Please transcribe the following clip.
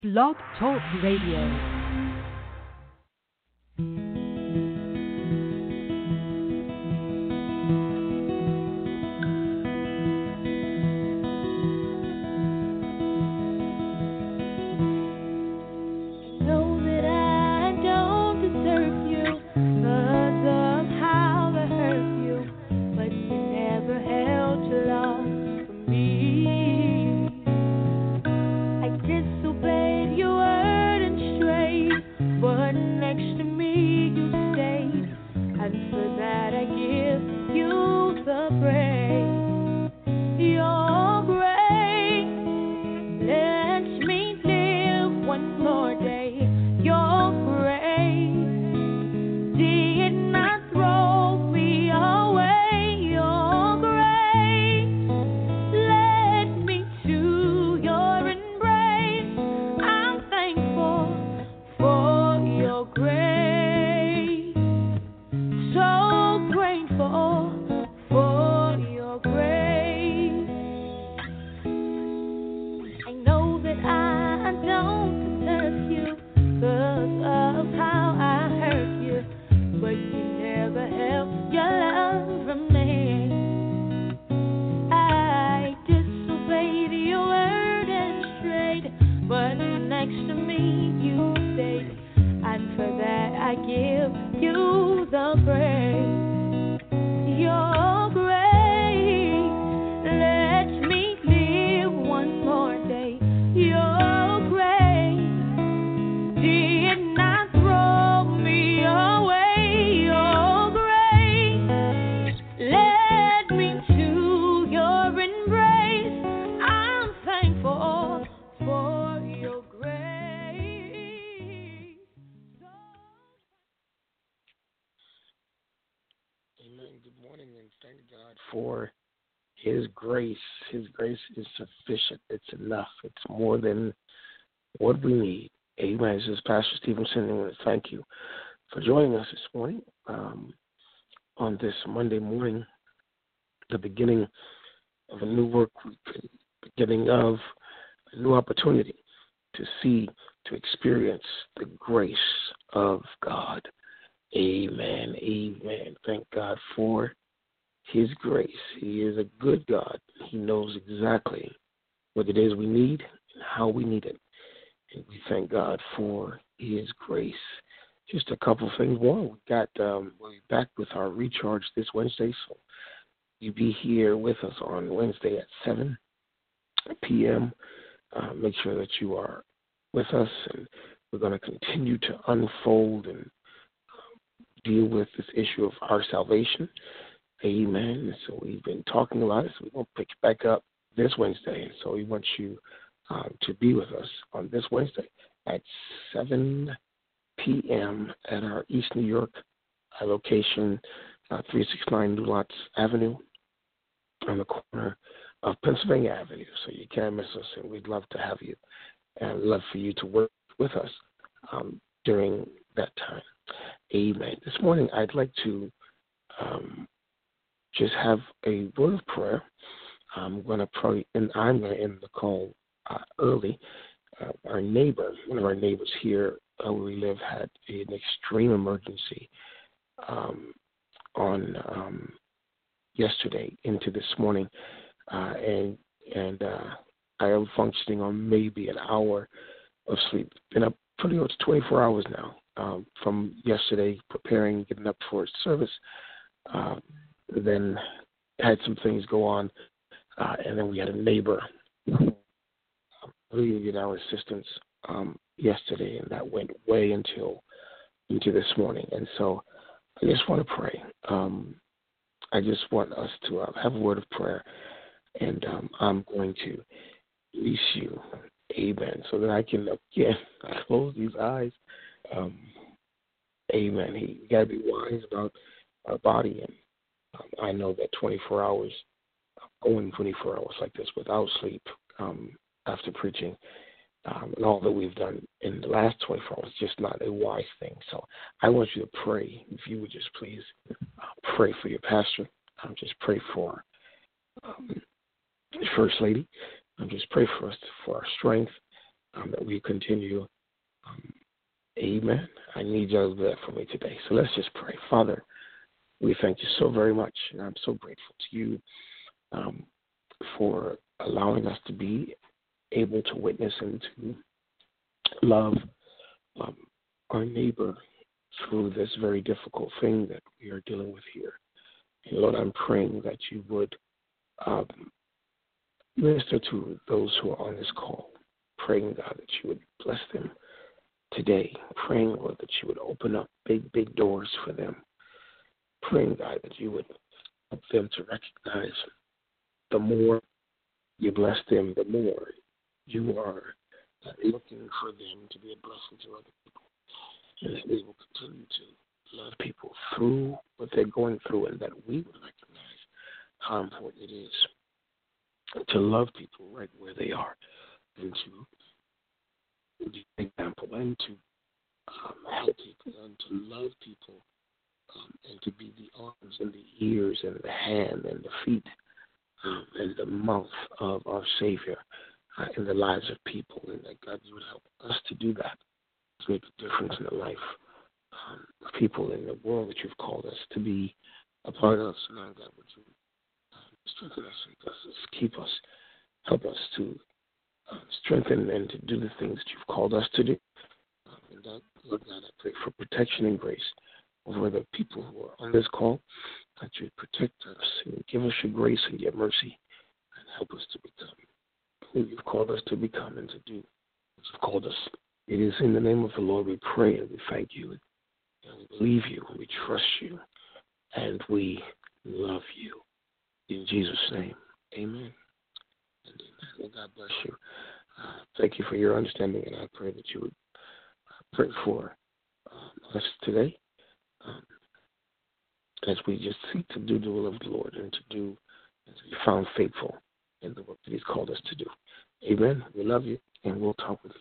Blog Talk Radio. For His grace. His grace is sufficient. It's enough. It's more than what we need. Amen. This is Pastor Stevenson, and I want to thank you for joining us this morning on this Monday morning, the beginning of a new work week, beginning of a new opportunity to see, to experience the grace of God. Amen. Amen. Thank God for His grace. He is a good God. He knows exactly what it is we need and how we need it. And we thank God for His grace. Just a couple of things. One, we'll be back with our recharge this Wednesday. So you be here with us on Wednesday at 7 p.m. Make sure that you are with us, and we're going to continue to unfold and deal with this issue of our salvation. Amen. So we've been talking a lot, so we're going to pick back up this Wednesday. And so we want you to be with us on this Wednesday at 7 p.m. at our East New York location, 369 New Lots Avenue, on the corner of Pennsylvania Avenue. So you can't miss us, and we'd love to have you and love for you to work with us during that time. Amen. This morning I'd like to just have a word of prayer. I'm going to pray, and I'm going to end the call early. One of our neighbors here where we live, had an extreme emergency on yesterday into this morning, and I am functioning on maybe an hour of sleep. Been up pretty much 24 hours now from yesterday, preparing, getting up for service. Then had some things go on, and then we had a neighbor really needed our assistance yesterday, and that went way into this morning. And so I just want to pray. I just want us to have a word of prayer, and I'm going to release you, amen, so that I can, again, close these eyes. Amen. You got to be wise about our body, and I know that 24 hours, going 24 hours like this without sleep after preaching and all that we've done in the last 24 hours is just not a wise thing. So I want you to pray. If you would just please pray for your pastor. Just pray for First Lady. Just pray for us, for our strength, that we continue. Amen. I need y'all to do that for me today. So let's just pray. Father, we thank you so very much, and I'm so grateful to you for allowing us to be able to witness and to love our neighbor through this very difficult thing that we are dealing with here. And Lord, I'm praying that you would minister to those who are on this call, praying, God, that you would bless them today, praying, Lord, that you would open up big doors for them, praying, God, that you would help them to recognize the more you bless them, the more you are looking for them to be a blessing to other people, and that we will continue to love people through what they're going through, and that we would recognize how important it is to love people right where they are, and to be an example, and to help people, and to love people, and to be the arms and the ears and the hand and the feet and the mouth of our Savior in the lives of people, and that, God, you would help us to do that, to make a difference in the life of people in the world that you've called us to be a part of. So now, God, would you strengthen us and bless us, keep us, help us to strengthen and to do the things that you've called us to do. And that, Lord God, I pray for protection and grace over the people who are on this call, that you protect us and give us your grace and your mercy and help us to become who you've called us to become and to do what you've called us. It is in the name of the Lord we pray and we thank you and we believe you and we trust you and we love you. In Jesus' name, amen. And amen. Well, God bless you. Thank you for your understanding, and I pray that you would pray for us today as we just seek to do the will of the Lord and to be found faithful in the work that he's called us to do. Amen. We love you, and we'll talk with you